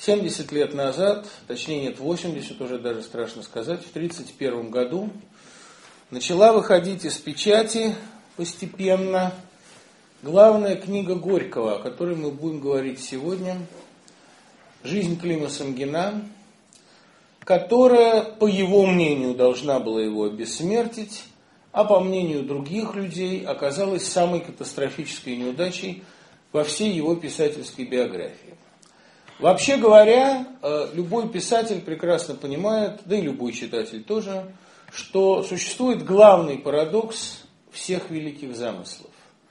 70 лет назад, точнее нет, 80 уже даже страшно сказать, в 1931 году начала выходить из печати постепенно главная книга Горького, о которой мы будем говорить сегодня, «Жизнь Клима Самгина», которая, по его мнению, должна была его обессмертить, а по мнению других людей оказалась самой катастрофической неудачей во всей его писательской биографии. Вообще говоря, любой писатель прекрасно понимает, да и любой читатель тоже, что существует главный парадокс всех великих замыслов.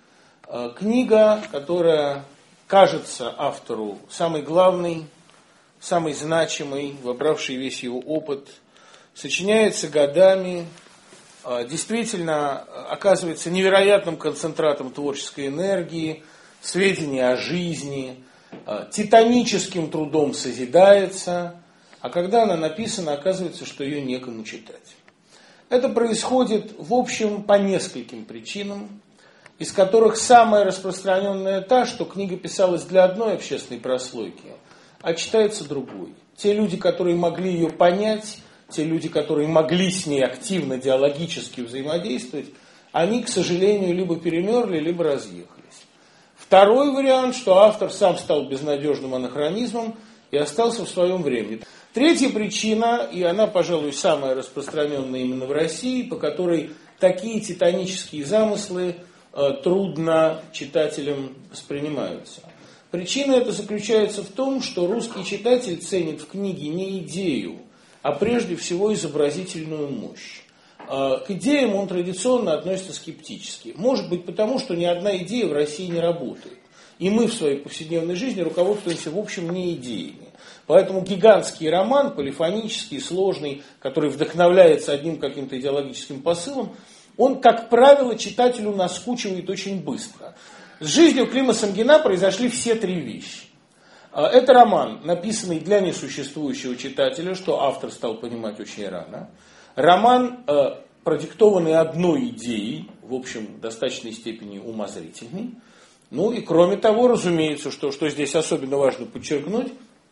Книга, которая кажется автору самой главной, самой значимой, вобравшей весь его опыт, сочиняется годами, действительно оказывается невероятным концентратом творческой энергии, сведений о жизни, титаническим трудом созидается, а когда она написана, оказывается, что ее некому читать. Это происходит, в общем, по нескольким причинам, из которых самая распространенная та, что книга писалась для одной общественной прослойки, а читается другой. Те люди, которые могли ее понять, те люди, которые могли с ней активно, диалогически взаимодействовать, они, к сожалению, либо перемерли, либо разъехались. Второй вариант, что автор сам стал безнадежным анахронизмом и остался в своем времени. Третья причина, и она, пожалуй, самая распространенная именно в России, по которой такие титанические замыслы трудно читателям воспринимаются. Причина эта заключается в том, что русский читатель ценит в книге не идею, а прежде всего изобразительную мощь. К идеям он традиционно относится скептически. Может быть потому, что ни одна идея в России не работает. И мы в своей повседневной жизни руководствуемся в общем не идеями. Поэтому гигантский роман, полифонический, сложный, который вдохновляется одним каким-то идеологическим посылом, он, как правило, читателю наскучивает очень быстро. С жизнью Клима Самгина произошли все три вещи. Это роман, написанный для несуществующего читателя, что автор стал понимать очень рано. Роман, продиктованный одной идеей, в общем, в достаточной степени умозрительной. Ну и кроме того, разумеется, что здесь особенно важно подчеркнуть,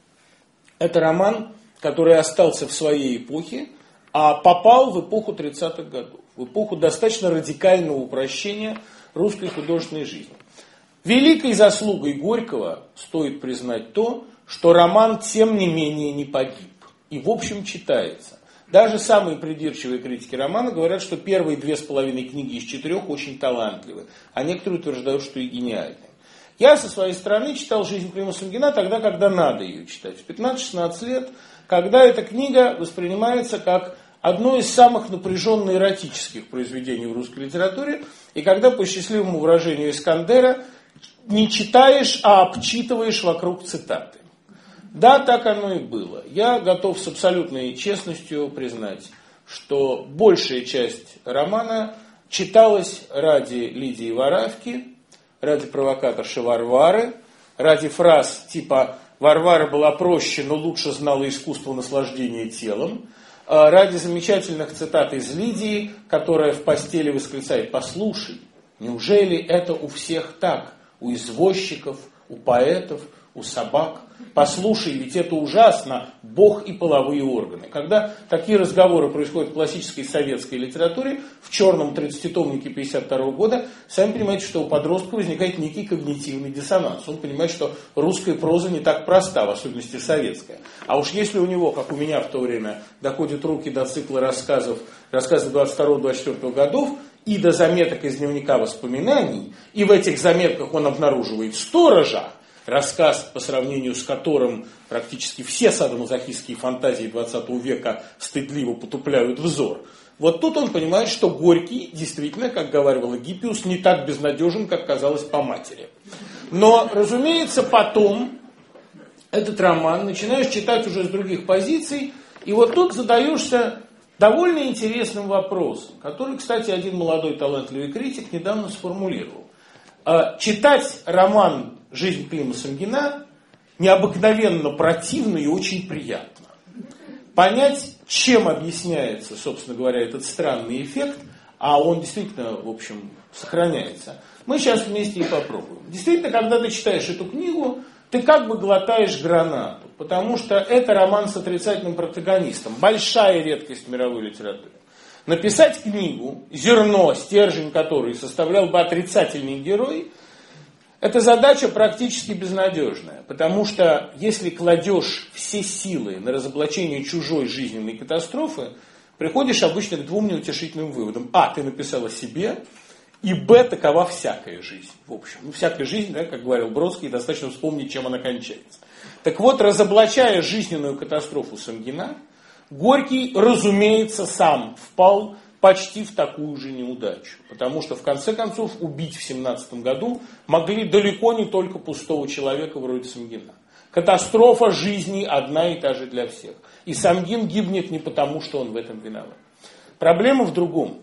это роман, который остался в своей эпохе, а попал в эпоху 30-х годов, в эпоху достаточно радикального упрощения русской художественной жизни. Великой заслугой Горького стоит признать то, что роман, тем не менее, не погиб и, в общем, читается. Даже самые придирчивые критики романа говорят, что первые 2,5 книги из 4 очень талантливы, а некоторые утверждают, что и гениальны. Я со своей стороны читал «Жизнь Клима Самгина» тогда, когда надо ее читать, в 15-16 лет, когда эта книга воспринимается как одно из самых напряженно эротических произведений в русской литературе, и когда, по счастливому выражению Искандера, не читаешь, а обчитываешь вокруг цитаты. Да, так оно и было. Я готов с абсолютной честностью признать, что большая часть романа читалась ради Лидии Варавки, ради провокаторши Варвары, ради фраз типа «Варвара была проще, но лучше знала искусство наслаждения телом», ради замечательных цитат из Лидии, которая в постели восклицает «Послушай, неужели это у всех так? У извозчиков, у поэтов, у собак. Послушай, ведь это ужасно, Бог и половые органы». Когда такие разговоры происходят в классической советской литературе, в черном 30-томнике 1952 года, сами понимаете, что у подростка возникает некий когнитивный диссонанс. Он понимает, что русская проза не так проста, в особенности советская. А уж если у него, как у меня в то время, доходят руки до цикла рассказов 22-24 годов, и до заметок из дневника воспоминаний, и в этих заметках он обнаруживает сторожа, рассказ, по сравнению с которым практически все садомазохистские фантазии 20 века стыдливо потупляют взор. Вот тут он понимает, что Горький действительно, как говаривал Гиппиус, не так безнадежен, как казалось по матери. Но, разумеется, потом этот роман начинаешь читать уже с других позиций, и вот тут задаешься довольно интересным вопросом, который, кстати, один молодой талантливый критик недавно сформулировал. Читать роман «Жизнь Клима Самгина» необыкновенно противно и очень приятно. Понять, чем объясняется, собственно говоря, этот странный эффект, а он действительно, в общем, сохраняется, мы сейчас вместе и попробуем. Действительно, когда ты читаешь эту книгу, ты как бы глотаешь гранату, потому что это роман с отрицательным протагонистом. Большая редкость в мировой литературе. Написать книгу, зерно, стержень которой составлял бы отрицательный герой, это задача практически безнадежная. Потому что если кладешь все силы на разоблачение чужой жизненной катастрофы, приходишь обычно к двум неутешительным выводам. А, ты написал о себе, и Б, такова всякая жизнь. В общем, всякая жизнь, да, как говорил Бродский, достаточно вспомнить, чем она кончается. Так вот, разоблачая жизненную катастрофу Самгина, Горький, разумеется, сам впал почти в такую же неудачу. Потому что, в конце концов, убить в 17 году могли далеко не только пустого человека вроде Самгина. Катастрофа жизни одна и та же для всех. И Самгин гибнет не потому, что он в этом виноват. Проблема в другом.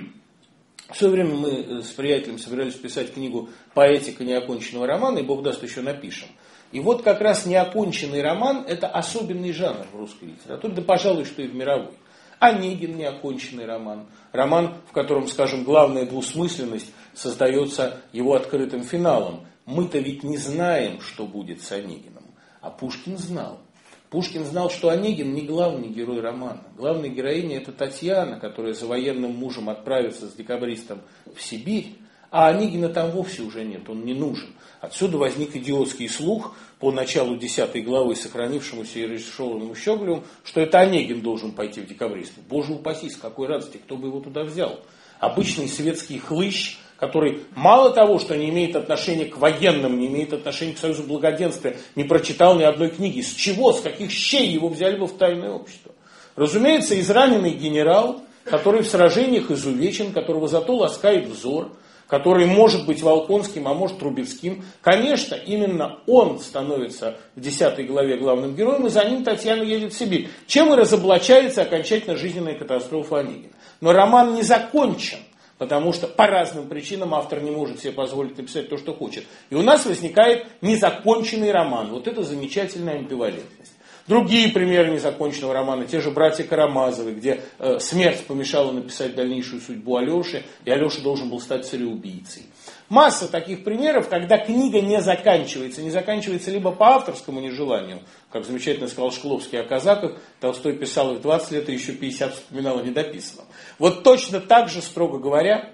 В свое время мы с приятелем собирались писать книгу «Поэтика неоконченного романа», и Бог даст, еще напишем. И вот как раз неоконченный роман – это особенный жанр в русской литературе, да, пожалуй, что и в мировой. Онегин – неоконченный роман. Роман, в котором, скажем, главная двусмысленность создается его открытым финалом. Мы-то ведь не знаем, что будет с Онегиным, а Пушкин знал. Пушкин знал, что Онегин не главный герой романа. Главная героиня – это Татьяна, которая за военным мужем отправится с декабристом в Сибирь, а Онегина там вовсе уже нет, он не нужен. Отсюда возник идиотский слух по началу 10 главы, сохранившемуся и разрешенному Щеглевым, что это Онегин должен пойти в декабристы. Боже упаси, с какой радости, кто бы его туда взял. Обычный светский хлыщ, который мало того, что не имеет отношения к военным, не имеет отношения к Союзу Благоденствия, не прочитал ни одной книги. С чего, с каких щей его взяли бы в тайное общество? Разумеется, израненный генерал, который в сражениях изувечен, которого зато ласкает взор, который может быть Волконским, а может Трубецким. Конечно, именно он становится в 10 главе главным героем, и за ним Татьяна едет в Сибирь. Чем и разоблачается окончательно жизненная катастрофа Онегина. Но роман не закончен, потому что по разным причинам автор не может себе позволить написать то, что хочет. И у нас возникает незаконченный роман. Вот это замечательная амбивалентность. Другие примеры незаконченного романа, те же «Братья Карамазовы», где смерть помешала написать дальнейшую судьбу Алеши, и Алеша должен был стать цареубийцей. Масса таких примеров, когда книга не заканчивается либо по авторскому нежеланию, как замечательно сказал Шкловский о казаках, Толстой писал их 20 лет, и еще 50 вспоминал о недописанном. Вот точно так же, строго говоря,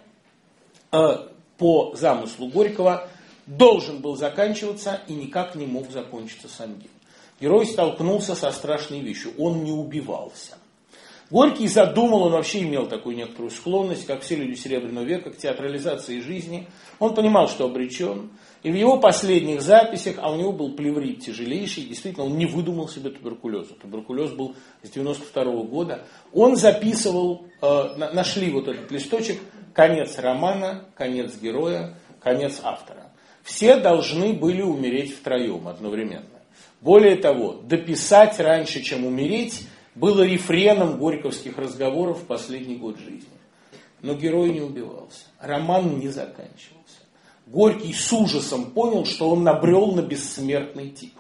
по замыслу Горького, должен был заканчиваться и никак не мог закончиться Самгин. Герой столкнулся со страшной вещью. Он не убивался. Горький задумал, он вообще имел такую некоторую склонность, как все люди Серебряного века, к театрализации жизни. Он понимал, что обречен. И в его последних записях, а у него был плеврит тяжелейший, действительно, он не выдумал себе туберкулеза. Туберкулез был с 92 года. Он записывал, нашли вот этот листочек, конец романа, конец героя, конец автора. Все должны были умереть втроем одновременно. Более того, дописать раньше, чем умереть, было рефреном горьковских разговоров в последний год жизни. Но герой не убивался. Роман не заканчивался. Горький с ужасом понял, что он набрел на бессмертный тип.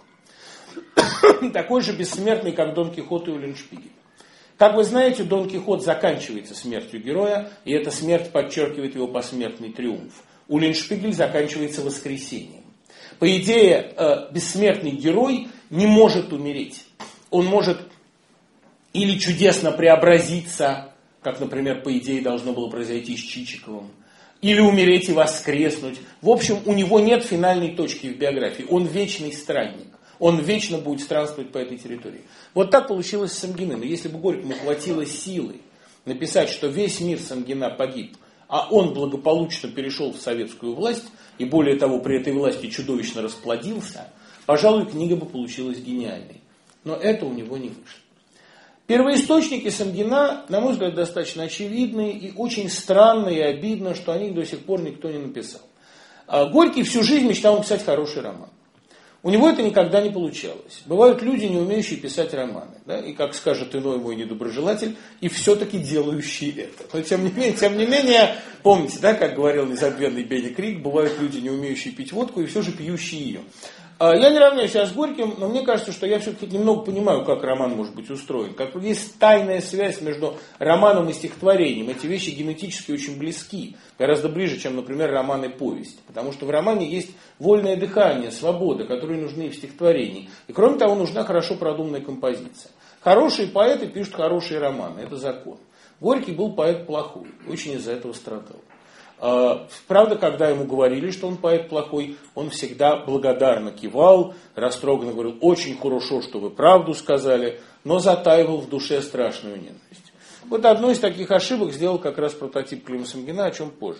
Такой же бессмертный, как Дон Кихот и Уллиншпигель. Как вы знаете, Дон Кихот заканчивается смертью героя, и эта смерть подчеркивает его посмертный триумф. Уллиншпигель заканчивается воскресением. По идее, бессмертный герой не может умереть. Он может или чудесно преобразиться, как, например, по идее должно было произойти с Чичиковым, или умереть и воскреснуть. В общем, у него нет финальной точки в биографии. Он вечный странник. Он вечно будет странствовать по этой территории. Вот так получилось с Самгиным. И если бы Горькому хватило силы написать, что весь мир Самгина погиб, а он благополучно перешел в советскую власть, и более того, при этой власти чудовищно расплодился, пожалуй, книга бы получилась гениальной. Но это у него не вышло. Первоисточники Самгина, на мой взгляд, достаточно очевидны, и очень странно и обидно, что о них до сих пор никто не написал. Горький всю жизнь мечтал написать хороший роман. У него это никогда не получалось. Бывают люди, не умеющие писать романы. Да? И, как скажет иной мой недоброжелатель, и все-таки делающие это. Но тем не менее, помните, да, как говорил незабвенный Бенни Крик, бывают люди, не умеющие пить водку, и все же пьющие ее. Я не равняю себя с Горьким, но мне кажется, что я все-таки немного понимаю, как роман может быть устроен. Как есть тайная связь между романом и стихотворением. Эти вещи генетически очень близки, гораздо ближе, чем, например, роман и повесть. Потому что в романе есть вольное дыхание, свобода, которые нужны и в стихотворении. И кроме того, нужна хорошо продуманная композиция. Хорошие поэты пишут хорошие романы, это закон. Горький был поэт плохой, очень из-за этого страдал. Правда, когда ему говорили, что он поэт плохой, он всегда благодарно кивал, растроганно говорил: очень хорошо, что вы правду сказали, но затаивал в душе страшную ненависть. Вот одну из таких ошибок сделал как раз прототип Клима Самгина, о чем позже.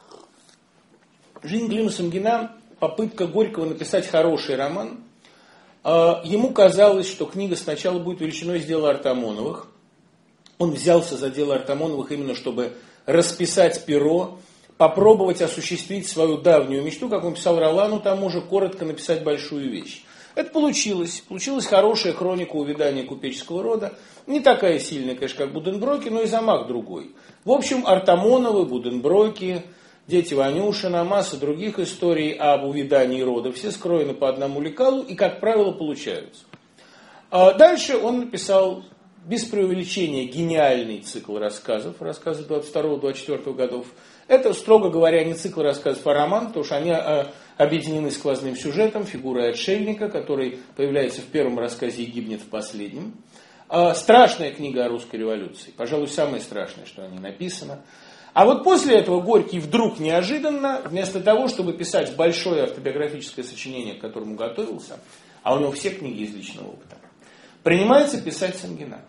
Жизнь Клима Самгина, попытка Горького написать хороший роман. Ему казалось, что книга сначала будет величиной с дела Артамоновых. Он взялся за дело Артамоновых именно чтобы расписать перо, попробовать осуществить свою давнюю мечту, как он писал Ролану, тому же коротко написать большую вещь. Это получилось. Получилась хорошая хроника увядания купеческого рода. Не такая сильная, конечно, как Буденброки, но и замах другой. В общем, Артамоновы, Буденброки, Дети Ванюшина, масса других историй об увядании рода. Все скроены по одному лекалу и, как правило, получаются. Дальше он написал, без преувеличения, гениальный цикл рассказов, рассказы 22-24 годов. Это, строго говоря, не цикл рассказов, а роман, потому что они объединены сквозным сюжетом, фигурой отшельника, который появляется в первом рассказе и гибнет в последнем. Страшная книга о русской революции, пожалуй, самое страшное, что о ней написано. А вот после этого Горький вдруг неожиданно, вместо того, чтобы писать большое автобиографическое сочинение, к которому готовился, а у него все книги из личного опыта, принимается писать Самгина.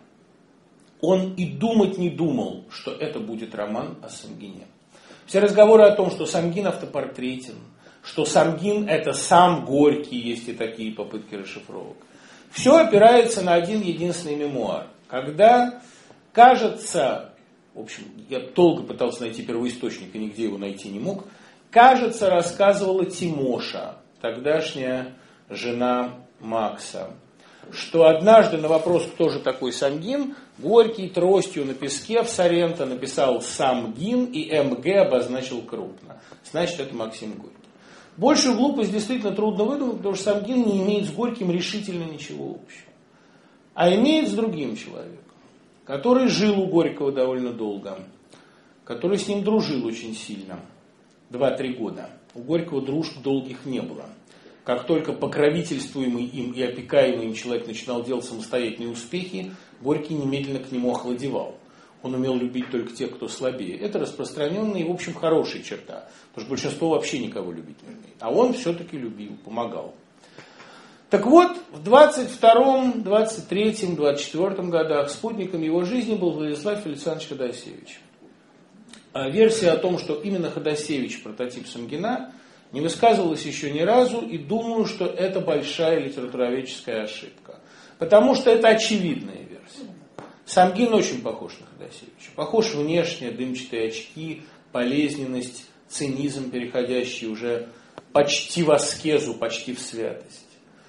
Он и думать не думал, что это будет роман о Самгине. Все разговоры о том, что Самгин автопортретен, что Самгин это сам Горький, есть и такие попытки расшифровок. Все опирается на один единственный мемуар. Когда, кажется, в общем, я долго пытался найти первоисточник и нигде его найти не мог, кажется, рассказывала Тимоша, тогдашняя жена Макса, что однажды на вопрос, кто же такой Самгин, Горький тростью на песке в Соренто написал Самгин и МГ обозначил крупно. Значит, это Максим Горький. Большую глупость действительно трудно выдумать, потому что Самгин не имеет с Горьким решительно ничего общего. А имеет с другим человеком, который жил у Горького довольно долго, который с ним дружил очень сильно, 2-3 года. У Горького дружб долгих не было. Как только покровительствуемый им и опекаемый им человек начинал делать самостоятельные успехи, Горький немедленно к нему охладевал. Он умел любить только тех, кто слабее. Это распространенная и, в общем, хорошая черта. Потому что большинство вообще никого любить не умеет. А он все-таки любил, помогал. Так вот, в 22-м, 23-м, 24-м годах спутником его жизни был Владислав Александрович Ходосевич. Версия о том, что именно Ходосевич прототип Самгина, не высказывалась еще ни разу, и думаю, что это большая литературоведческая ошибка. Потому что это очевидная версия. Самгин очень похож на Ходосевича. Похож внешне, дымчатые очки, болезненность, цинизм, переходящий уже почти в аскезу, почти в святость.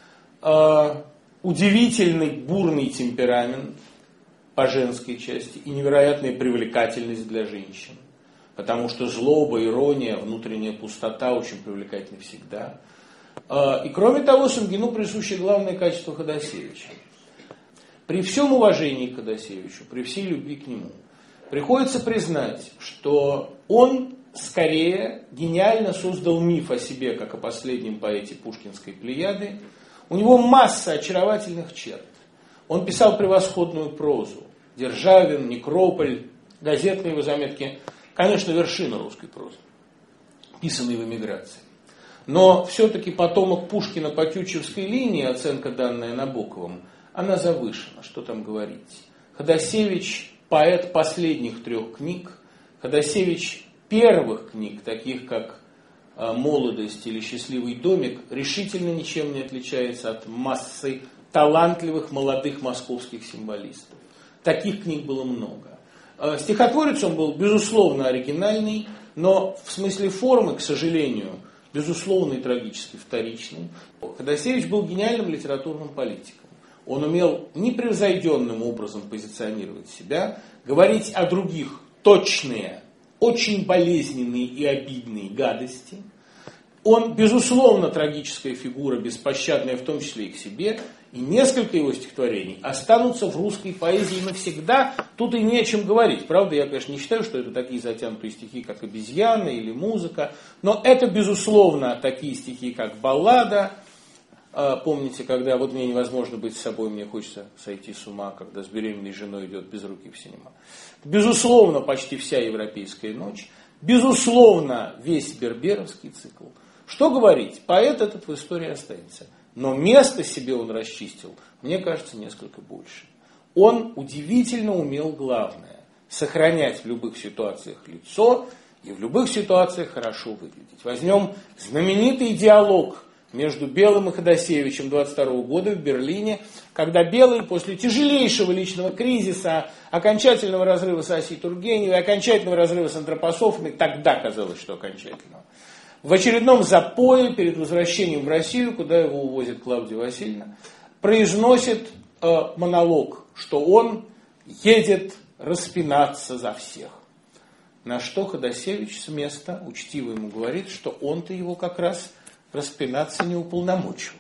Удивительный бурный темперамент по женской части и невероятная привлекательность для женщин. Потому что злоба, ирония, внутренняя пустота очень привлекательны всегда. И кроме того, Самгину присуще главное качество Ходосевича. При всем уважении к Ходосевичу, при всей любви к нему, приходится признать, что он скорее гениально создал миф о себе, как о последнем поэте пушкинской плеяды. У него масса очаровательных черт. Он писал превосходную прозу. Державин, Некрополь, газетные его заметки. Конечно, вершина русской прозы, писанной в эмиграции. Но все-таки потомок Пушкина по Тютчевской линии, оценка данная Набоковым, она завышена, что там говорить. Ходосевич поэт последних 3 книг, Ходосевич первых книг, таких как «Молодость» или «Счастливый домик», решительно ничем не отличается от массы талантливых молодых московских символистов. Таких книг было много. Стихотворец он был, безусловно, оригинальный, но в смысле формы, к сожалению, безусловно и трагически вторичный. Ходосевич был гениальным литературным политиком. Он умел непревзойденным образом позиционировать себя, говорить о других точные, очень болезненные и обидные гадости, Он, безусловно, трагическая фигура, беспощадная в том числе и к себе, и несколько его стихотворений останутся в русской поэзии навсегда, тут и не о чем говорить. Правда, я, конечно, не считаю, что это такие затянутые стихи, как «Обезьяны» или «Музыка», но это, безусловно, такие стихи, как «Баллада». Помните, когда вот мне невозможно быть с собой, мне хочется сойти с ума, когда с беременной женой идет без руки в синема. Безусловно, почти вся европейская ночь. Безусловно, весь берберовский цикл. Что говорить, поэт этот в истории останется. Но место себе он расчистил, мне кажется, несколько больше. Он удивительно умел главное – сохранять в любых ситуациях лицо и в любых ситуациях хорошо выглядеть. Возьмем знаменитый диалог между Белым и Ходосевичем 22 года в Берлине, когда Белый после тяжелейшего личного кризиса, окончательного разрыва с Асей Тургеневой, окончательного разрыва с антропософами, тогда казалось, что окончательного, в очередном запое перед возвращением в Россию, куда его увозит Клавдия Васильевна, произносит монолог, что он едет распинаться за всех. На что Ходосевич с места учтиво ему говорит, что он-то его как раз распинаться не уполномочил.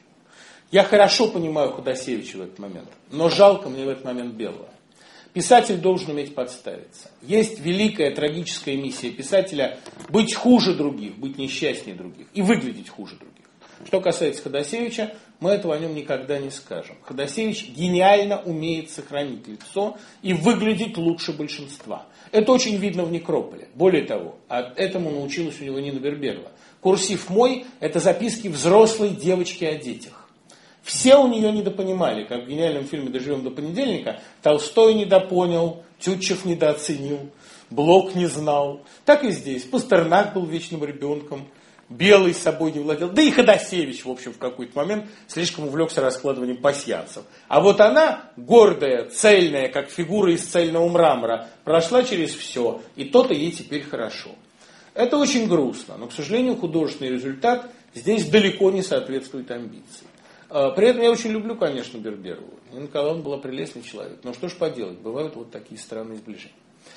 Я хорошо понимаю Ходосевича в этот момент, но жалко мне в этот момент Белого. Писатель должен уметь подставиться. Есть великая трагическая миссия писателя быть хуже других, быть несчастнее других и выглядеть хуже других. Что касается Ходосевича, мы этого о нем никогда не скажем. Ходосевич гениально умеет сохранить лицо и выглядеть лучше большинства. Это очень видно в «Некрополе». Более того, этому научилась у него Нина Берберова. «Курсив мой» – это записки взрослой девочки о детях. Все у нее недопонимали, как в гениальном фильме «Доживем до понедельника», Толстой недопонял, Тютчев недооценил, Блок не знал. Так и здесь. Пастернак был вечным ребенком, Белый собой не владел. Да и Ходосевич, в общем, в какой-то момент слишком увлекся раскладыванием пасьянсов. А вот она, гордая, цельная, как фигура из цельного мрамора, прошла через все, и то-то ей теперь хорошо. Это очень грустно, но, к сожалению, художественный результат здесь далеко не соответствует амбиции. При этом я очень люблю, конечно, Берберову. Нина Николаевна была прелестный человек. Но что ж поделать, бывают вот такие странные сближения.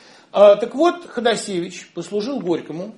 Так вот, Ходосевич послужил Горькому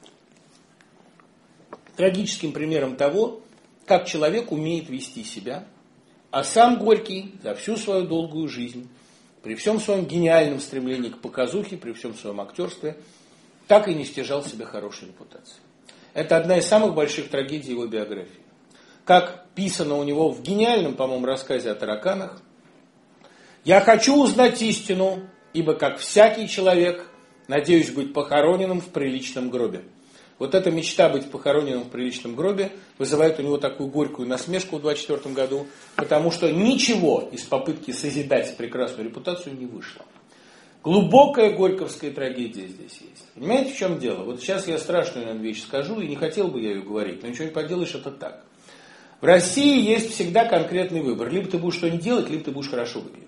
трагическим примером того, как человек умеет вести себя, а сам Горький за всю свою долгую жизнь, при всем своем гениальном стремлении к показухе, при всем своем актерстве, так и не стяжал себе хорошей репутации. Это одна из самых больших трагедий его биографии. Как писано у него в гениальном, по-моему, рассказе о тараканах: «Я хочу узнать истину, ибо, как всякий человек, надеюсь быть похороненным в приличном гробе». Вот эта мечта быть похороненным в приличном гробе вызывает у него такую горькую насмешку в 1924 году, потому что ничего из попытки созидать прекрасную репутацию не вышло. Глубокая горьковская трагедия здесь есть. Понимаете, в чем дело? Вот сейчас я страшную, наверное, вещь скажу, и не хотел бы я ее говорить, но ничего не поделаешь, это так. В России есть всегда конкретный выбор. Либо ты будешь что-нибудь делать, либо ты будешь хорошо выглядеть.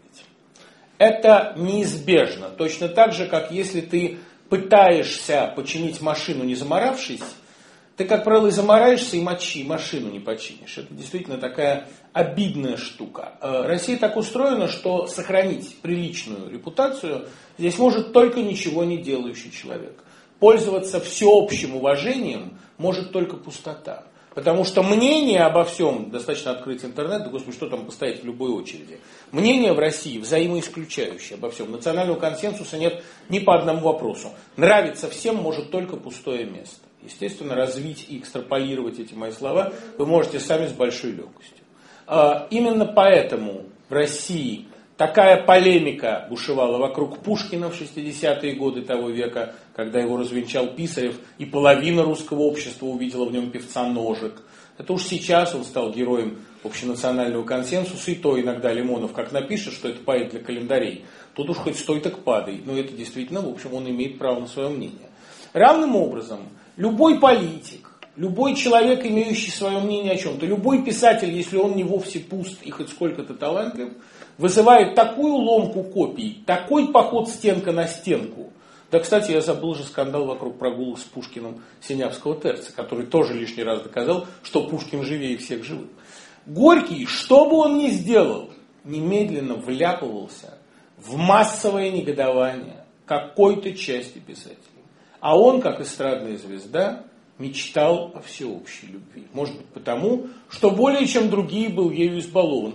Это неизбежно. Точно так же, как если ты пытаешься починить машину, не заморавшись, ты, как правило, и замораешься, и машину не починишь. Это действительно такая обидная штука. Россия так устроена, что сохранить приличную репутацию здесь может только ничего не делающий человек. Пользоваться всеобщим уважением может только пустота. Потому что мнение обо всем, достаточно открыть интернет, да господи, что там постоять в любой очереди. Мнение в России взаимоисключающее обо всем. Национального консенсуса нет ни по одному вопросу. Нравится всем может только пустое место. Естественно, развить и экстраполировать эти мои слова вы можете сами с большой легкостью. Именно поэтому в России такая полемика бушевала вокруг Пушкина в 60-е годы того века, когда его развенчал Писарев, и половина русского общества увидела в нем певца Ножик. Это уж сейчас он стал героем общенационального консенсуса, и то иногда Лимонов как напишет, что это поэт для календарей, тут уж хоть стой так падай. Но это действительно, в общем, он имеет право на свое мнение. Равным образом, любой политик, любой человек, имеющий свое мнение о чем-то, любой писатель, если он не вовсе пуст и хоть сколько-то талантлив, вызывает такую ломку копий, такой поход стенка на стенку. Да, кстати, я забыл же скандал вокруг прогулок с Пушкиным Синявского терца, который тоже лишний раз доказал, что Пушкин живее всех живых. Горький, что бы он ни сделал, немедленно вляпывался в массовое негодование какой-то части писателей. А он, как эстрадная звезда, мечтал о всеобщей любви. Может быть потому, что более чем другие был ею избалован.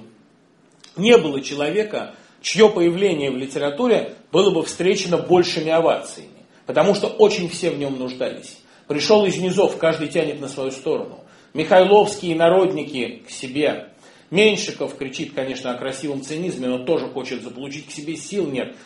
Не было человека, чье появление в литературе было бы встречено большими овациями, потому что очень все в нем нуждались. Пришел из низов, каждый тянет на свою сторону. Михайловские народники к себе. Меньшиков кричит, конечно, о красивом цинизме, но тоже хочет заполучить к себе, сил нет.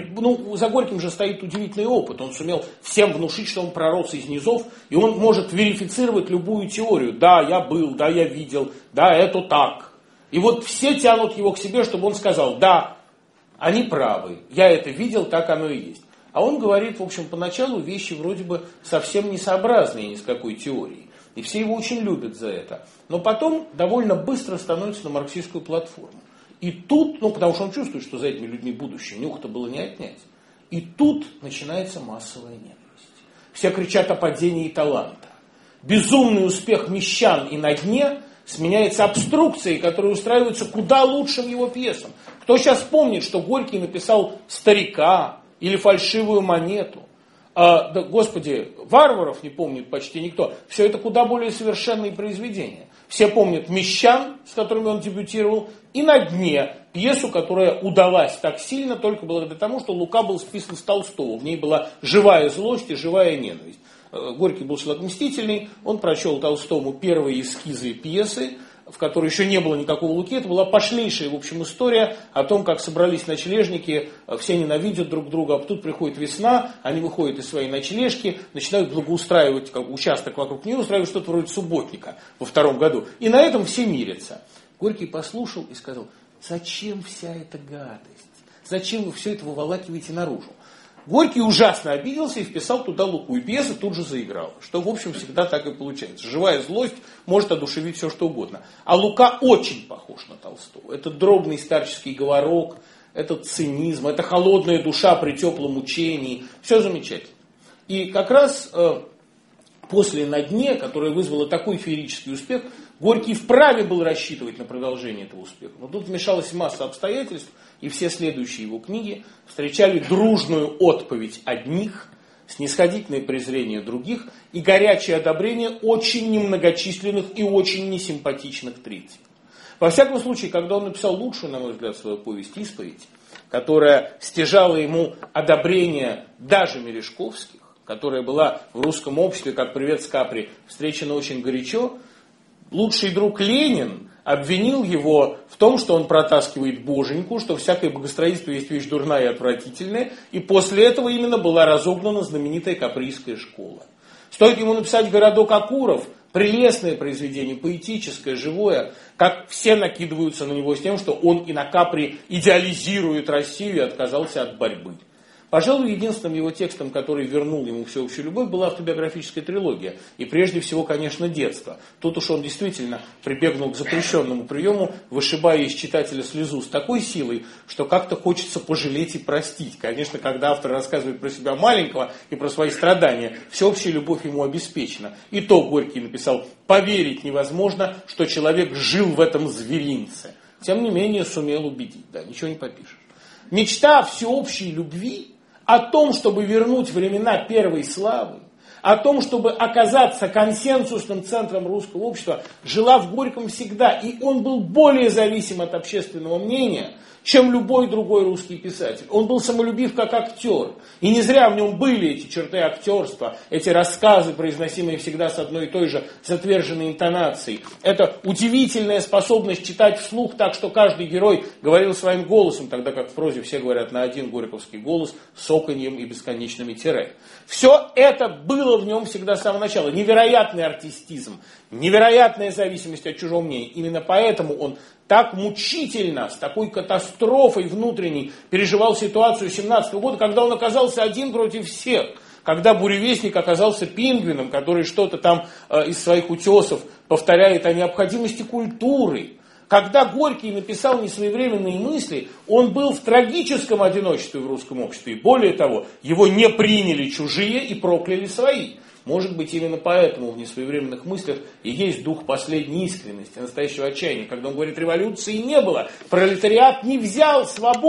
За Горьким же стоит удивительный опыт. Он сумел всем внушить, что он пророс из низов, и он может верифицировать любую теорию. Да, я был, да, я видел, да, это так. И вот все тянут его к себе, чтобы он сказал, да, они правы, я это видел, так оно и есть. А он говорит, в общем, поначалу вещи вроде бы совсем несообразные ни с какой теорией. И все его очень любят за это. Но потом довольно быстро становится на марксистскую платформу. И тут, потому что он чувствует, что за этими людьми будущее, нюх-то было не отнять. И тут начинается массовая ненависть. Все кричат о падении таланта. Безумный успех мещан и на дне сменяется обструкцией, которая устраивается куда лучшим его пьесам. Кто сейчас помнит, что Горький написал «Старика» или «Фальшивую монету»? Да, господи, «Варваров» не помнит почти никто. Все это куда более совершенные произведения. Все помнят «Мещан», с которыми он дебютировал, и «На дне», пьесу, которая удалась так сильно только благодаря тому, что «Лука» был списан с Толстого. В ней была живая злость и живая ненависть. Горький был человек мстительный, он прочел Толстому первые эскизы пьесы, в которой еще не было никакого Луки. Это была пошлейшая, в общем, история о том, как собрались ночлежники, все ненавидят друг друга, а тут приходит весна, они выходят из своей ночлежки, начинают благоустраивать участок вокруг нее, устраивать что-то вроде субботника во 2 году. И на этом все мирятся. Горький послушал и сказал, зачем вся эта гадость? Зачем вы все это выволакиваете наружу? Горький ужасно обиделся и вписал туда Луку, и пьеса тут же заиграла, что, в общем, всегда так и получается. Живая злость может одушевить все, что угодно. А Лука очень похож на Толстого. Это дробный старческий говорок, это цинизм, это холодная душа при теплом учении. Все замечательно. И как раз после «На дне», которое вызвало такой феерический успех, Горький вправе был рассчитывать на продолжение этого успеха. Но тут вмешалась масса обстоятельств, и все следующие его книги встречали дружную отповедь одних, снисходительное презрение других и горячее одобрение очень немногочисленных и очень несимпатичных третьих. Во всяком случае, когда он написал лучшую, на мой взгляд, свою повесть «Исповедь», которая стяжала ему одобрение даже Мережковских, которая была в русском обществе, как «Привет с Капри», встречена очень горячо, лучший друг Ленин обвинил его в том, что он протаскивает боженьку, что всякое богостроительство есть вещь дурная и отвратительная, и после этого именно была разогнана знаменитая Каприйская школа. Стоит ему написать «Городок Акуров», прелестное произведение, поэтическое, живое, как все накидываются на него с тем, что он и на Капри идеализирует Россию и отказался от борьбы. Пожалуй, единственным его текстом, который вернул ему всеобщую любовь, была автобиографическая трилогия. И прежде всего, конечно, детство. Тут уж он действительно прибегнул к запрещенному приему, вышибая из читателя слезу с такой силой, что как-то хочется пожалеть и простить. Конечно, когда автор рассказывает про себя маленького и про свои страдания, всеобщая любовь ему обеспечена. И то Горький написал, поверить невозможно, что человек жил в этом зверинце. Тем не менее, сумел убедить. Да, ничего не попишешь. Мечта о всеобщей любви, о том, чтобы вернуть времена первой славы, о том, чтобы оказаться консенсусным центром русского общества, жила в Горьком всегда. И он был более зависим от общественного мнения, чем любой другой русский писатель. Он был самолюбив как актер. И не зря в нем были эти черты актерства, эти рассказы, произносимые всегда с одной и той же затверженной интонацией. Это удивительная способность читать вслух так, что каждый герой говорил своим голосом, тогда как в прозе все говорят на один горьковский голос с оканьем и бесконечными тире. Все это было в нем всегда с самого начала. Невероятный артистизм, невероятная зависимость от чужого мнения. Именно поэтому он так мучительно, с такой катастрофой внутренней переживал ситуацию 17 года, когда он оказался один против всех. Когда буревестник оказался пингвином, который что-то там из своих утесов повторяет о необходимости культуры. Когда Горький написал «Несвоевременные мысли», он был в трагическом одиночестве в русском обществе. И более того, его не приняли чужие и прокляли свои. Может быть, именно поэтому в «Несвоевременных мыслях» и есть дух последней искренности, настоящего отчаяния. Когда он говорит, революции не было, пролетариат не взял свободу.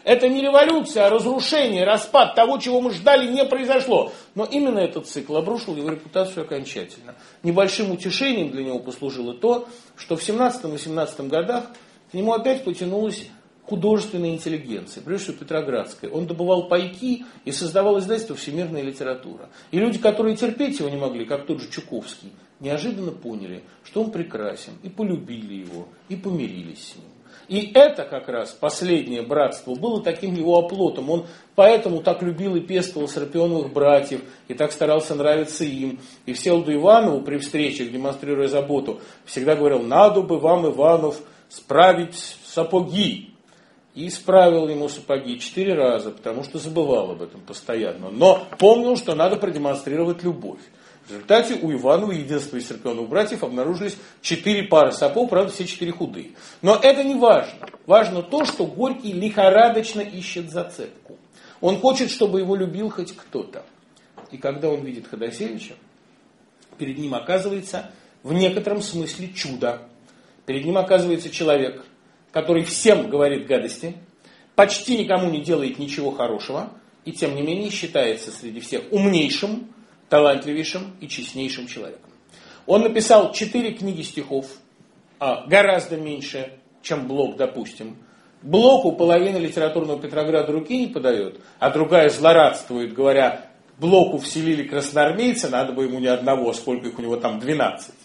Это не революция, а разрушение, распад того, чего мы ждали, не произошло. Но именно этот цикл обрушил его репутацию окончательно. Небольшим утешением для него послужило то, что в 17-18 годах к нему опять потянулась художественная интеллигенция, прежде всего петроградская. Он добывал пайки и создавал издательство «Всемирная литература». И люди, которые терпеть его не могли, как тот же Чуковский, неожиданно поняли, что он прекрасен, и полюбили его, и помирились с ним. И это как раз последнее братство было таким его оплотом. Он поэтому так любил и пестовал Серапионовых братьев, и так старался нравиться им. И Всеволоду Иванову при встречах, демонстрируя заботу, всегда говорил: «Надо бы вам, Иванов, справить сапоги». И исправил ему сапоги 4 раза, потому что забывал об этом постоянно. Но помнил, что надо продемонстрировать любовь. В результате у Иванова, единственного из Серапионовых братьев, обнаружились 4 пары сапог, правда, все 4 худые. Но это не важно. Важно то, что Горький лихорадочно ищет зацепку. Он хочет, чтобы его любил хоть кто-то. И когда он видит Ходосевича, перед ним оказывается в некотором смысле чудо. Перед ним оказывается человек, который всем говорит гадости, почти никому не делает ничего хорошего, и тем не менее считается среди всех умнейшим, талантливейшим и честнейшим человеком. Он написал 4 книги стихов, гораздо меньше, чем Блок, допустим. Блоку половина литературного Петрограда руки не подает, а другая злорадствует, говоря: Блоку вселили красноармейца, надо бы ему не одного, сколько их у него там 12.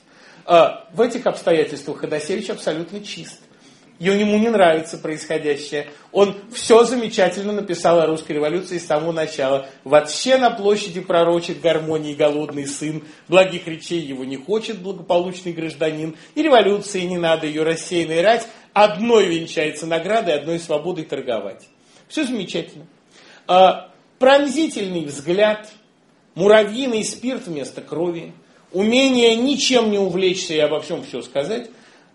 В этих обстоятельствах Ходосевич абсолютно чист. Ему не нравится происходящее. Он все замечательно написал о русской революции с самого начала. «Вообще на площади пророчит гармонии голодный сын, благих речей его не хочет благополучный гражданин, и революции не надо ее рассеянной рать, одной венчается наградой, одной свободой торговать». Все замечательно. Пронзительный взгляд, муравьиный спирт вместо крови, умение ничем не увлечься и обо всем все сказать,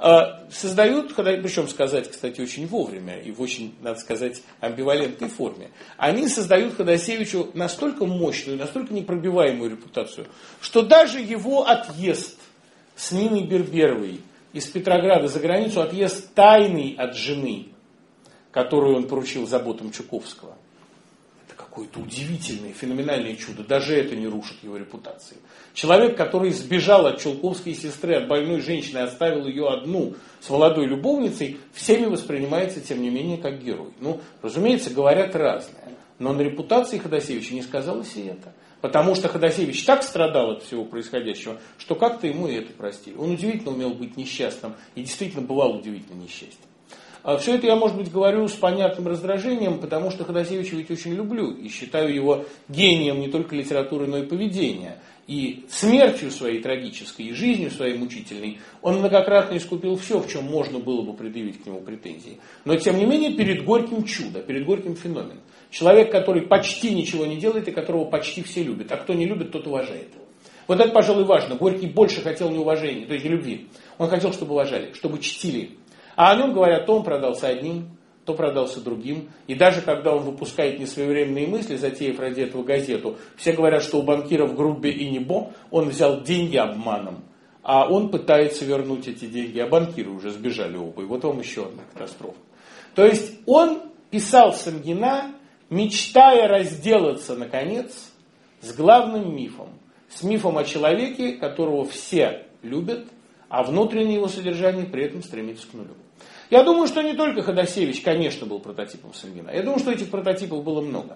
создают, причем сказать, кстати, очень вовремя и в очень, надо сказать, амбивалентной форме, они создают Ходосевичу настолько мощную, настолько непробиваемую репутацию, что даже его отъезд с Ниной Берберовой из Петрограда за границу, отъезд тайный от жены, которую он поручил заботам Чуковского, это какое-то удивительное, феноменальное чудо, даже это не рушит его репутации. Человек, который сбежал от чулковской сестры, от больной женщины, оставил ее одну с молодой любовницей, всеми воспринимается, тем не менее, как герой. Разумеется, говорят разное. Но на репутации Ходосевича не сказалось и это. Потому что Ходосевич так страдал от всего происходящего, что как-то ему и это простили. Он удивительно умел быть несчастным и действительно бывал удивительно несчастным. Все это я, может быть, говорю с понятным раздражением, потому что Ходосевича ведь очень люблю и считаю его гением не только литературы, но и поведения. И смертью своей трагической, и жизнью своей мучительной он многократно искупил все, в чем можно было бы предъявить к нему претензии. Но, тем не менее, перед Горьким чудо, перед Горьким феномен. Человек, который почти ничего не делает и которого почти все любят. А кто не любит, тот уважает. Вот это, пожалуй, важно. Горький больше хотел не уважения, то есть не любви. Он хотел, чтобы уважали, чтобы чтили. А о нем говорят: то он продался одним, то продался другим. И даже когда он выпускает несвоевременные мысли, затеяв ради этого газету, все говорят, что у банкиров Грубби и Небо он взял деньги обманом, а он пытается вернуть эти деньги, а банкиры уже сбежали оба. И вот вам еще одна катастрофа. То есть он писал Самгина, мечтая разделаться, наконец, с главным мифом. С мифом о человеке, которого все любят, а внутреннее его содержание при этом стремится к нулю. Я думаю, что не только Ходосевич, конечно, был прототипом Самгина. Я думаю, что этих прототипов было много.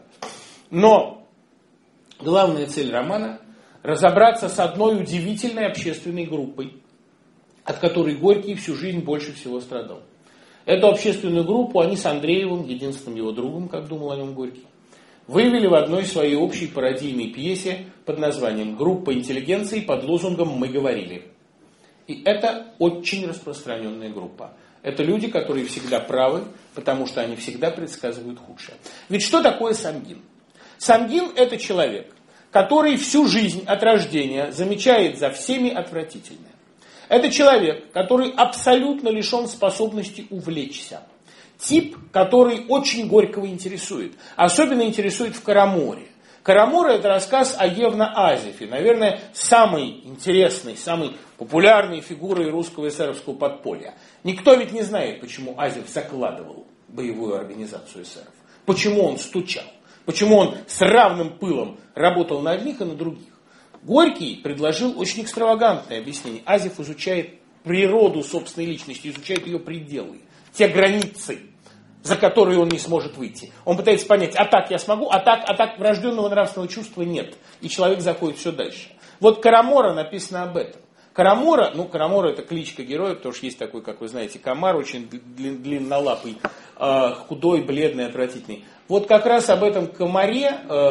Но главная цель романа – разобраться с одной удивительной общественной группой, от которой Горький всю жизнь больше всего страдал. Эту общественную группу они с Андреевым, единственным его другом, как думал о нем Горький, вывели в одной своей общей пародийной пьесе под названием «Группа интеллигенции» под лозунгом «Мы говорили». И это очень распространенная группа. Это люди, которые всегда правы, потому что они всегда предсказывают худшее. Ведь что такое Самгин? Самгин – это человек, который всю жизнь от рождения замечает за всеми отвратительное. Это человек, который абсолютно лишен способности увлечься. Тип, который очень Горького интересует. Особенно интересует в «Караморе». «Карамора» – это рассказ о Евно-Азефе, наверное, самой интересной, самой популярной фигурой русского эсеровского подполья. Никто ведь не знает, почему Азеф закладывал боевую организацию эсеров. Почему он стучал? Почему он с равным пылом работал на одних и на других? Горький предложил очень экстравагантное объяснение. Азев изучает природу собственной личности, изучает ее пределы, те границы, за которые он не сможет выйти. Он пытается понять, а так я смогу, а так врожденного нравственного чувства нет. И человек заходит все дальше. Вот Карамора написано об этом. Карамора это кличка героя, потому что есть такой, как вы знаете, комар, очень длиннолапый, худой, бледный, отвратительный. Вот как раз об этом комаре,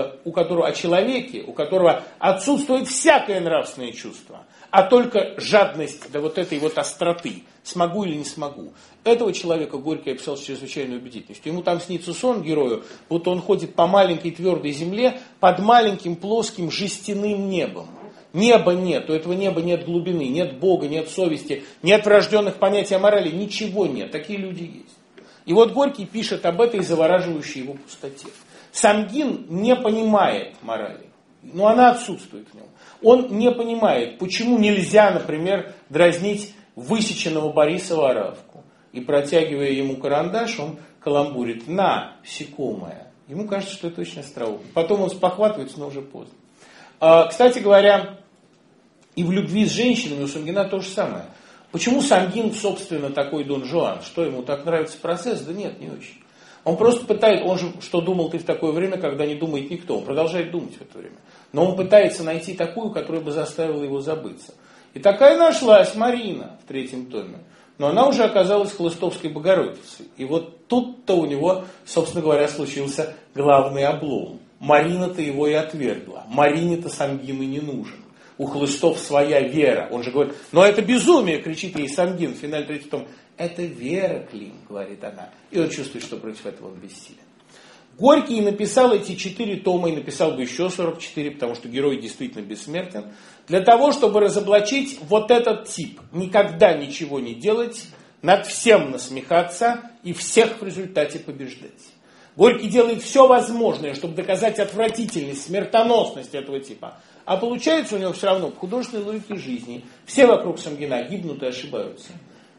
о человеке, у которого отсутствует всякое нравственное чувство, а только жадность до вот этой вот остроты. Смогу или не смогу. Этого человека Горький описал с чрезвычайной убедительностью. Ему там снится сон герою, будто он ходит по маленькой твердой земле под маленьким плоским жестяным небом. Неба нет, у этого неба нет глубины, нет Бога, нет совести, нет врожденных понятий о морали, ничего нет. Такие люди есть. И вот Горький пишет об этой завораживающей его пустоте. Самгин не понимает морали, но она отсутствует в нем. Он не понимает, почему нельзя, например, дразнить высеченного Бориса Воровку. И протягивая ему карандаш, он каламбурит: насекомое. Ему кажется, что это очень остроумно. Потом он спохватывается, но уже поздно. Кстати говоря, и в любви с женщинами у Самгина то же самое. Почему Самгин, собственно, такой Дон Жуан? Что, ему так нравится процесс? Да нет, не очень. Он просто пытается, он же, что думал ты в такое время, когда не думает никто. Он продолжает думать в это время. Но он пытается найти такую, которая бы заставила его забыться. И такая нашлась Марина в 3-м томе. Но она уже оказалась Хлыстовской Богородицей. И вот тут-то у него, собственно говоря, случился главный облом. Марина-то его и отвергла. Марине-то Самгин и не нужен. У Хлыстов своя вера. Он же говорит: но это безумие, кричит ей Самгин в финале 3-го тома. Это вера, Клим, говорит она. И он чувствует, что против этого он бессилен. Горький написал эти 4 тома, и написал бы еще 44, потому что герой действительно бессмертен, для того, чтобы разоблачить вот этот тип. Никогда ничего не делать, над всем насмехаться и всех в результате побеждать. Горький делает все возможное, чтобы доказать отвратительность, смертоносность этого типа. А получается у него все равно в художественной логике жизни. Все вокруг Самгина гибнут и ошибаются.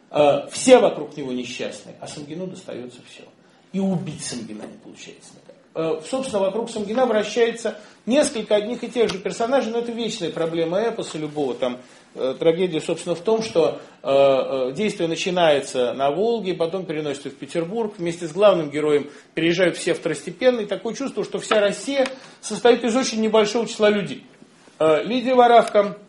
Все вокруг него несчастны, а Самгину достается все. И убить Самгина не получается никак. Собственно, вокруг Самгина вращается несколько одних и тех же персонажей, но это вечная проблема эпоса любого. Там трагедия, собственно, в том, что действие начинается на Волге, потом переносится в Петербург, вместе с главным героем переезжают все второстепенные. Такое чувство, что вся Россия состоит из очень небольшого числа людей. Лидия Воровка,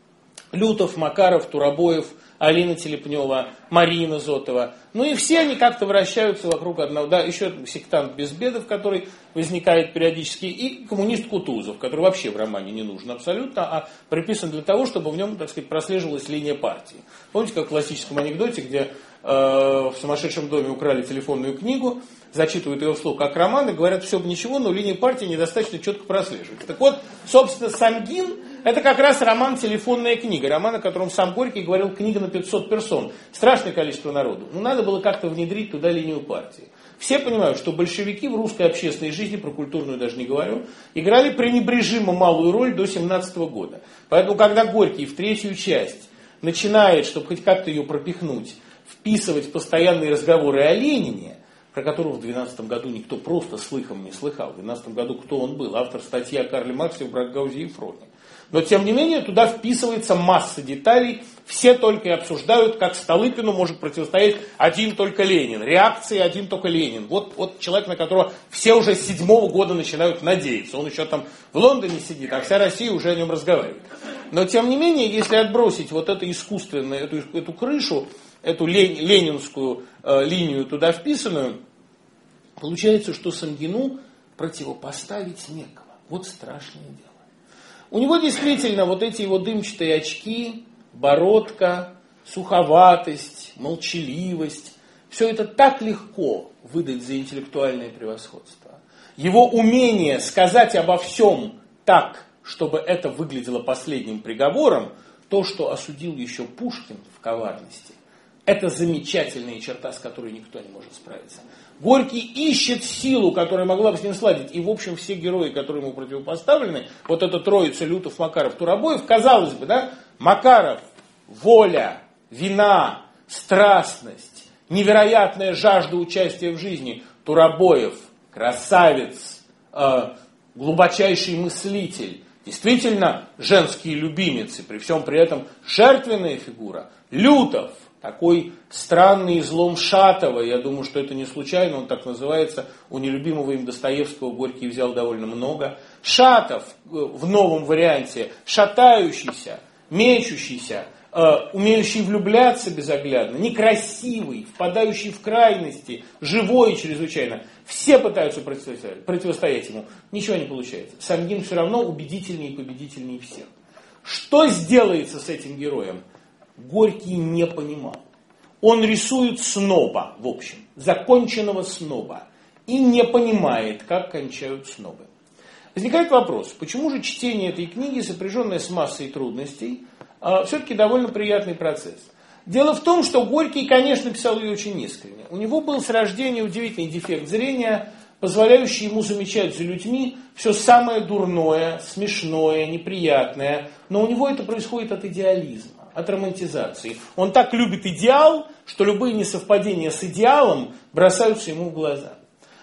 Лютов, Макаров, Турабоев, Алина Телепнева, Марина Зотова. Ну и все они как-то вращаются вокруг одного. Да, еще сектант Безбедов, который возникает периодически, и коммунист Кутузов, который вообще в романе не нужен абсолютно, а приписан для того, чтобы в нем, так сказать, прослеживалась линия партии. Помните, как в классическом анекдоте, где в сумасшедшем доме украли телефонную книгу, зачитывают ее вслух как роман и говорят: все бы ничего, но линия партии недостаточно четко прослеживается. Так вот, собственно, Самгин — это как раз роман «Телефонная книга», роман, о котором сам Горький говорил: книга на 500 персон. Страшное количество народу. Но надо было как-то внедрить туда линию партии. Все понимают, что большевики в русской общественной жизни, про культурную даже не говорю, играли пренебрежимо малую роль до 1917 года. Поэтому, когда Горький в 3-ю часть начинает, чтобы хоть как-то ее пропихнуть, вписывать в постоянные разговоры о Ленине, про которого в 12 году никто просто слыхом не слыхал. В 12 году кто он был? Автор статьи о Карле Марксе в Бракгаузе и Фроне. Но, тем не менее, туда вписывается масса деталей. Все только и обсуждают, как Столыпину может противостоять один только Ленин. Реакции один только Ленин. Вот человек, на которого все уже с 7-го года начинают надеяться. Он еще там в Лондоне сидит, а вся Россия уже о нем разговаривает. Но, тем не менее, если отбросить вот это искусственное, эту крышу, эту ленинскую линию туда вписанную, получается, что Самгину противопоставить некого. Вот страшное дело. У него действительно вот эти его дымчатые очки, бородка, суховатость, молчаливость, все это так легко выдать за интеллектуальное превосходство. Его умение сказать обо всем так, чтобы это выглядело последним приговором, то, что осудил еще Пушкин в коварности, это замечательная черта, с которой никто не может справиться. Горький ищет силу, которая могла бы с ним сладить. И, в общем, все герои, которые ему противопоставлены, вот эта троица Лютов, Макаров, Турабоев, казалось бы, да, Макаров — воля, вина, страстность, невероятная жажда участия в жизни. Турабоев — красавец, глубочайший мыслитель, действительно женские любимицы, при всем при этом жертвенная фигура, Лютов, такой странный излом Шатова, я думаю, что это не случайно, он так называется, у нелюбимого им Достоевского Горький взял довольно много. Шатов в новом варианте, шатающийся, мечущийся, умеющий влюбляться безоглядно, некрасивый, впадающий в крайности, живой чрезвычайно. Все пытаются противостоять ему, ничего не получается. Самгин все равно убедительнее и победительнее всех. Что сделается с этим героем? Горький не понимал. Он рисует сноба, в общем, законченного сноба, и не понимает, как кончают снобы. Возникает вопрос, почему же чтение этой книги, сопряженное с массой трудностей, все-таки довольно приятный процесс. Дело в том, что Горький, конечно, писал ее очень искренне. У него был с рождения удивительный дефект зрения, позволяющий ему замечать за людьми все самое дурное, смешное, неприятное, но у него это происходит от идеализма, от романтизации. Он так любит идеал, что любые несовпадения с идеалом бросаются ему в глаза.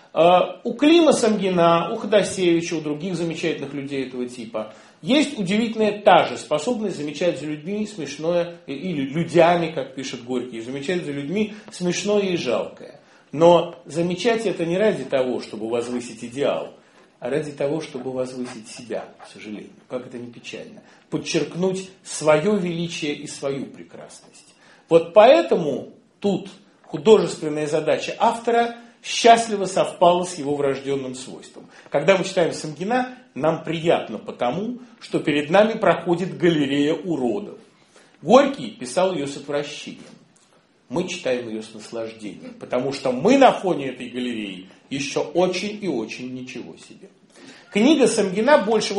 У Клима Самгина, у Ходосевича, у других замечательных людей этого типа есть удивительная та же способность замечать за людьми смешное, или людьми, как пишет Горький, замечать за людьми смешное и жалкое. Но замечать это не ради того, чтобы возвысить идеал, а ради того, чтобы возвысить себя, к сожалению. Как это не печально. Подчеркнуть свое величие и свою прекрасность. Вот поэтому тут художественная задача автора счастливо совпала с его врожденным свойством. Когда мы читаем Самгина, нам приятно потому, что перед нами проходит галерея уродов. Горький писал ее с отвращением. Мы читаем ее с наслаждением, потому что мы на фоне этой галереи еще очень и очень ничего себе. Книга Самгина больше,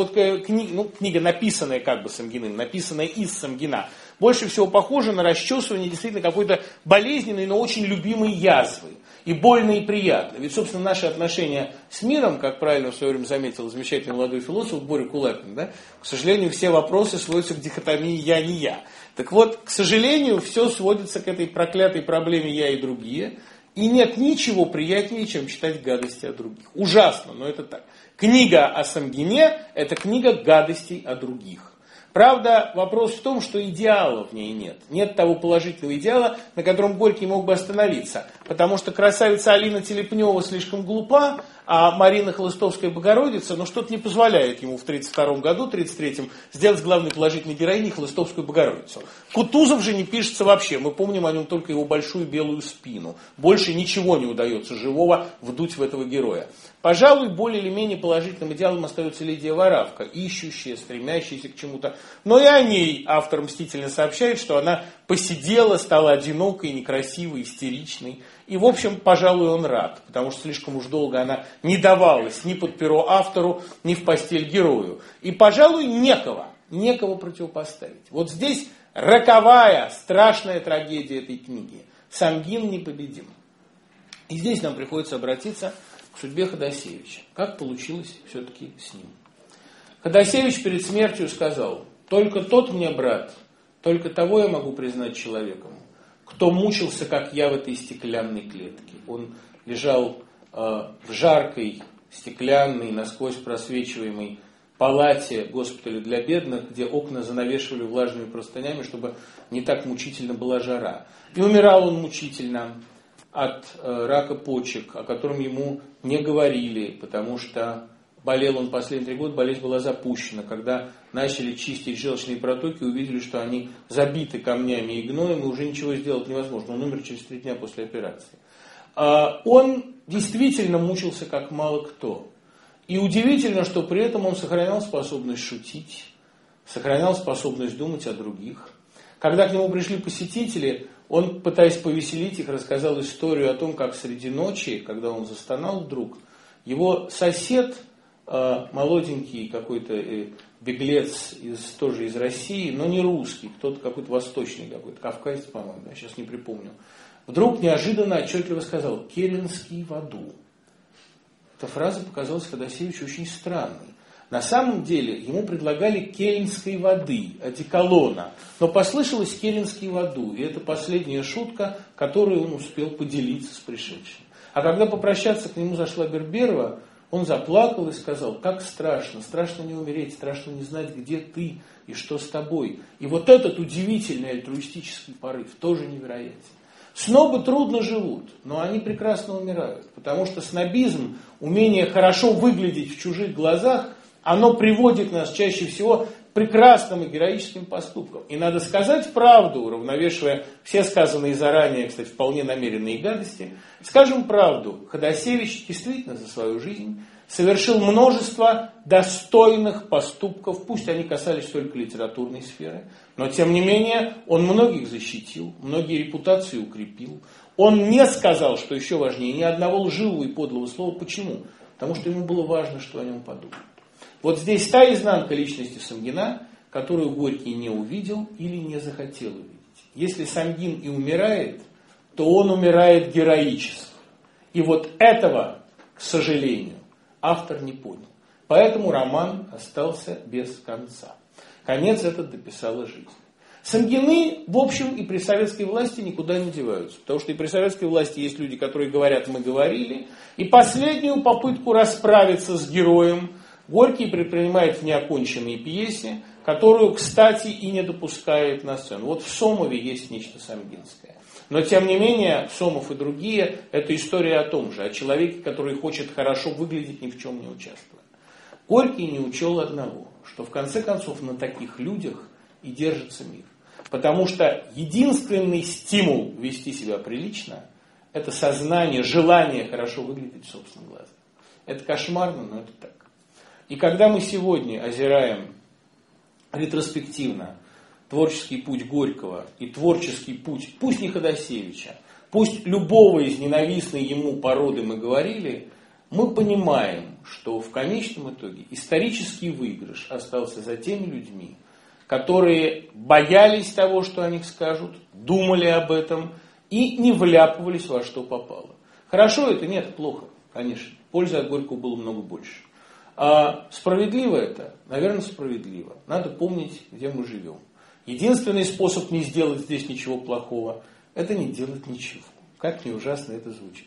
книга, написанная как бы Самгиным, написанная из Самгина, больше всего похожа на расчесывание действительно какой-то болезненной, но очень любимой язвы. И больно, и приятно. Ведь, собственно, наши отношения с миром, как правильно в свое время заметил замечательный молодой философ Боря Кулакин, да, к сожалению, все вопросы сводятся к дихотомии «я» не «я». Так вот, к сожалению, все сводится к этой проклятой проблеме «я» и другие. И нет ничего приятнее, чем читать гадости о других. Ужасно, но это так. Книга о Самгине – это книга гадостей о других. Правда, вопрос в том, что идеала в ней нет. Нет того положительного идеала, на котором Горький мог бы остановиться. Потому что красавица Алина Телепнева слишком глупа, а Марина Хлыстовская Богородица, что-то не позволяет ему в 1932 году, 1933 сделать главной положительной героиней Хлыстовскую Богородицу. Кутузов же не пишется вообще. Мы помним о нем только его большую белую спину. Больше ничего не удается живого вдуть в этого героя. Пожалуй, более или менее положительным идеалом остается Лидия Воравка, ищущая, стремящаяся к чему-то. Но и о ней автор мстительно сообщает, что она посидела, стала одинокой, некрасивой, истеричной. И, в общем, пожалуй, он рад, потому что слишком уж долго она не давалась ни под перо автору, ни в постель герою. И, пожалуй, некого противопоставить. Вот здесь роковая, страшная трагедия этой книги. Самгин непобедим. И здесь нам приходится обратиться к судьбе Ходосевича. Как получилось все-таки с ним? Ходосевич перед смертью сказал: «Только тот мне брат, только того я могу признать человеком, кто мучился, как я, в этой стеклянной клетке». Он лежал в жаркой, стеклянной, насквозь просвечиваемой палате госпиталя для бедных, где окна занавешивали влажными простынями, чтобы не так мучительно была жара. И умирал он мучительно от рака почек, о котором ему не говорили, потому что болел он последние 3 года, болезнь была запущена. Когда начали чистить желчные протоки, увидели, что они забиты камнями и гноем, и уже ничего сделать невозможно. Он умер через 3 дня после операции. Он действительно мучился, как мало кто. И удивительно, что при этом он сохранял способность шутить, сохранял способность думать о других. Когда к нему пришли посетители, он, пытаясь повеселить их, рассказал историю о том, как среди ночи, когда он застонал вдруг, его сосед, молоденький какой-то беглец тоже из России, но не русский, кто-то какой-то восточный, какой-то кавказец, по-моему, я сейчас не припомню, вдруг неожиданно отчетливо сказал: «Керенский в аду». Эта фраза показалась Ходосевичу очень странной. На самом деле ему предлагали керенской воды, одеколона, но послышалось керенский в аду, и это последняя шутка, которую он успел поделиться с пришедшим. А когда попрощаться к нему зашла Берберова, он заплакал и сказал: как страшно, страшно не умереть, страшно не знать, где ты и что с тобой. И вот этот удивительный альтруистический порыв тоже невероятен. Снобы трудно живут, но они прекрасно умирают, потому что снобизм, умение хорошо выглядеть в чужих глазах, оно приводит нас чаще всего к прекрасным и героическим поступкам. И надо сказать правду, уравновешивая все сказанные заранее, кстати, вполне намеренные гадости, скажем правду, Ходосевич действительно за свою жизнь совершил множество достойных поступков, пусть они касались только литературной сферы, но тем не менее он многих защитил, многие репутации укрепил. Он не сказал, что еще важнее, ни одного лживого и подлого слова. Почему? Потому что ему было важно, что о нем подумают. Вот здесь та изнанка личности Самгина, которую Горький не увидел или не захотел увидеть. Если Самгин и умирает, то он умирает героически. И вот этого, к сожалению, автор не понял. Поэтому роман остался без конца. Конец этот дописала жизнь. Самгины, в общем, и при советской власти никуда не деваются. Потому что и при советской власти есть люди, которые говорят: мы говорили. И последнюю попытку расправиться с героем Горький предпринимает в неоконченной пьесе, которую, кстати, и не допускает на сцену. Вот в Сомове есть нечто самгинское. Но, тем не менее, Сомов и другие – это история о том же, о человеке, который хочет хорошо выглядеть, ни в чем не участвуя. Горький не учел одного, что в конце концов на таких людях и держится мир. Потому что единственный стимул вести себя прилично – это сознание, желание хорошо выглядеть в собственных глазах. Это кошмарно, но это так. И когда мы сегодня озираем ретроспективно творческий путь Горького и творческий путь, пусть не Ходосевича, пусть любого из ненавистной ему породы мы говорили, мы понимаем, что в конечном итоге исторический выигрыш остался за теми людьми, которые боялись того, что о них скажут, думали об этом и не вляпывались во что попало. Хорошо это? Нет, плохо, конечно. Пользы от Горького было много больше. А справедливо это? Наверное, справедливо. Надо помнить, где мы живем. Единственный способ не сделать здесь ничего плохого – это не делать ничего. Как ни ужасно это звучит.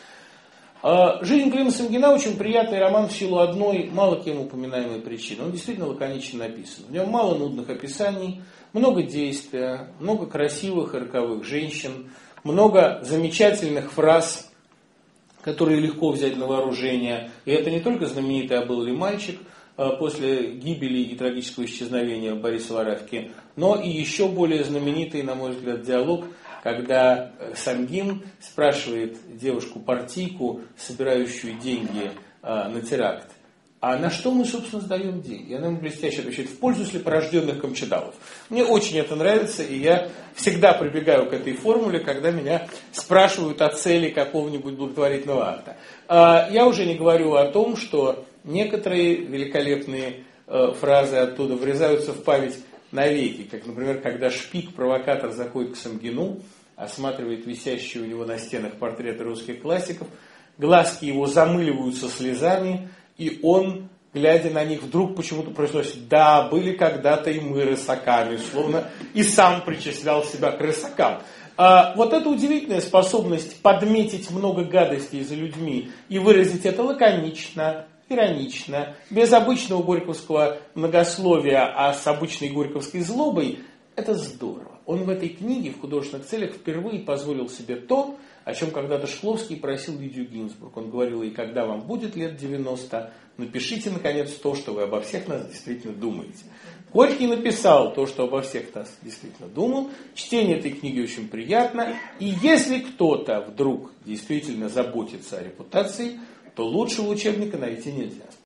«Жизнь Клима Самгина» очень приятный роман в силу одной, мало кем упоминаемой причины. Он действительно лаконично написан. В нем мало нудных описаний, много действия, много красивых и роковых женщин, много замечательных фраз, которые легко взять на вооружение. И это не только знаменитый «А был ли мальчик» после гибели и трагического исчезновения Бориса Варавки, но и еще более знаменитый, на мой взгляд, диалог, когда Самгин спрашивает девушку-партийку, собирающую деньги на теракт: а на что мы, собственно, сдаем деньги? И она ему блестяще отвечает: в пользу слепорожденных камчадалов. Мне очень это нравится, и я всегда прибегаю к этой формуле, когда меня спрашивают о цели какого-нибудь благотворительного акта. Я уже не говорю о том, что некоторые великолепные фразы оттуда врезаются в память навеки, как, например, когда Шпик, провокатор, заходит к Самгину, осматривает висящие у него на стенах портреты русских классиков, глазки его замыливаются слезами, и он, глядя на них, вдруг почему-то произносит: да, были когда-то и мы рысаками, словно и сам причислял себя к рысакам. Вот эта удивительная способность подметить много гадостей за людьми и выразить это лаконично, иронично, без обычного горьковского многословия, а с обычной горьковской злобой, это здорово. Он в этой книге в художественных целях впервые позволил себе то, о чем когда-то Шкловский просил Лидию Гинзбург. Он говорил ей: когда вам будет лет 90, напишите, наконец, то, что вы обо всех нас действительно думаете. Горький написал то, что обо всех нас действительно думал. Чтение этой книги очень приятно. И если кто-то вдруг действительно заботится о репутации, то лучшего учебника найти нельзя.